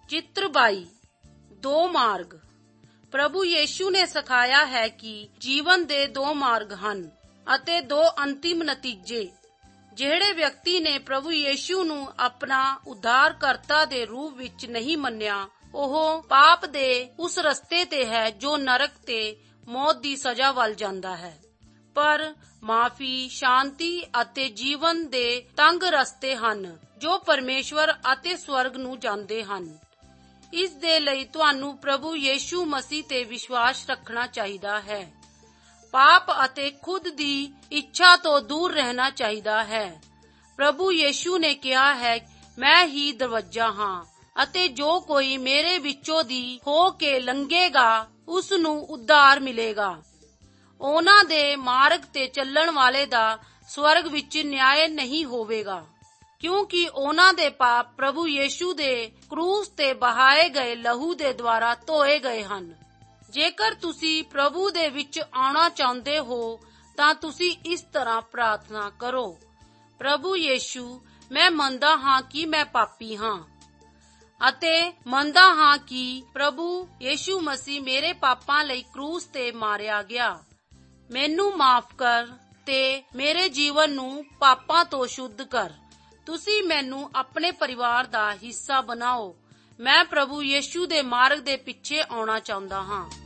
ਚਿੱਤਰ 22 ਦੋ ਮਾਰਗ। ਪ੍ਰਭੂ ਯੀਸ਼ੂ ਨੇ ਸਿਖਾਇਆ ਹੈ ਕਿ ਜੀਵਨ ਦੇ ਦੋ ਮਾਰਗ ਹਨ ਅਤੇ ਦੋ ਅੰਤਿਮ ਨਤੀਜੇ। ਜਿਹੜੇ ਵਿਅਕਤੀ ਨੇ ਪ੍ਰਭੂ ਯੀਸ਼ੂ ਨੂੰ ਆਪਣਾ ਉद्धारकर्ता ਦੇ ਰੂਪ ਵਿੱਚ ਨਹੀਂ ਮੰਨਿਆ, ਉਹ ਪਾਪ ਦੇ ਉਸ ਰਸਤੇ ਤੇ ਹੈ ਜੋ ਨਰਕ ਤੇ ਮੌਤ ਦੀ ਸਜ਼ਾ ਵੱਲ ਜਾਂਦਾ ਹੈ। ਪਰ ਮਾਫੀ, ਸ਼ਾਂਤੀ ਅਤੇ ਜੀਵਨ ਦੇ ਤੰਗ ਰਸਤੇ ਹਨ ਜੋ ਪਰਮੇਸ਼ਵਰ ਅਤੇ ਸਵਰਗ ਨੂੰ ਜਾਂਦੇ ਹਨ। ਇਸ ਦੇ ਲਈ ਤੁਹਾਨੂੰ ਪ੍ਰਭੂ ਯੀਸ਼ੂ ਮਸੀਹ ਤੇ ਵਿਸ਼ਵਾਸ ਰੱਖਣਾ ਚਾਹੀਦਾ ਹੈ। ਪਾਪ ਅਤੇ ਖੁਦ ਦੀ ਇੱਛਾ ਤੋਂ ਦੂਰ ਰਹਿਣਾ ਚਾਹੀਦਾ ਹੈ। ਪ੍ਰਭੂ ਯੀਸ਼ੂ ਨੇ ਕਿਹਾ ਹੈ, ਮੈਂ ਹੀ ਦਰਵਾਜ਼ਾ ਹਾਂ ਅਤੇ ਜੋ ਕੋਈ ਮੇਰੇ ਵਿੱਚੋਂ ਦੀ ਹੋ ਕੇ ਲੰਘੇਗਾ ਉਸ ਨੂੰ ਉद्धार ਮਿਲੇਗਾ। ਉਹਨਾਂ ਦੇ ਮਾਰਗ ਤੇ ਚੱਲਣ ਵਾਲੇ ਦਾ ਸਵਰਗ ਵਿੱਚ ਨਿਆਂ ਨਹੀਂ ਹੋਵੇਗਾ, ਕਿਉਂਕਿ ਉਹਨਾਂ ਦੇ ਪਾਪ ਪ੍ਰਭੂ ਯੀਸ਼ੂ ਦੇ ਕਰੂਸ ਤੇ ਬਹਾਏ ਗਏ ਲਹੂ ਦੇ ਦੁਆਰਾ ਧੋਏ ਗਏ ਹਨ। ਜੇਕਰ ਤੁਸੀਂ ਪ੍ਰਭੂ ਦੇ ਵਿੱਚ ਆਉਣਾ ਚਾਹੁੰਦੇ ਹੋ ਤਾਂ ਤੁਸੀਂ ਇਸ ਤਰ੍ਹਾਂ ਪ੍ਰਾਰਥਨਾ ਕਰੋ, ਪ੍ਰਭੂ ਯੀਸ਼ੂ, ਮੈਂ ਮੰਨਦਾ ਹਾਂ ਕਿ ਮੈਂ ਪਾਪੀ ਹਾਂ ਅਤੇ ਮੰਨਦਾ ਹਾਂ ਕਿ ਪ੍ਰਭੂ ਯੀਸ਼ੂ ਮਸੀਹ ਮੇਰੇ ਪਾਪਾਂ ਲਈ ਕਰੂਸ ਤੇ ਮਾਰਿਆ ਗਿਆ। ਮੈਨੂੰ ਮਾਫ ਕਰ ਤੇ ਮੇਰੇ ਜੀਵਨ ਨੂੰ ਪਾਪਾਂ ਤੋਂ ਸ਼ੁੱਧ ਕਰ। ਤੁਸੀਂ ਮੈਨੂੰ ਆਪਣੇ ਪਰਿਵਾਰ ਦਾ ਹਿੱਸਾ ਬਣਾਓ। ਮੈਂ ਪ੍ਰਭੂ ਯੀਸ਼ੂ ਦੇ ਮਾਰਗ ਦੇ ਪਿੱਛੇ ਆਉਣਾ ਚਾਹੁੰਦਾ ਹਾਂ।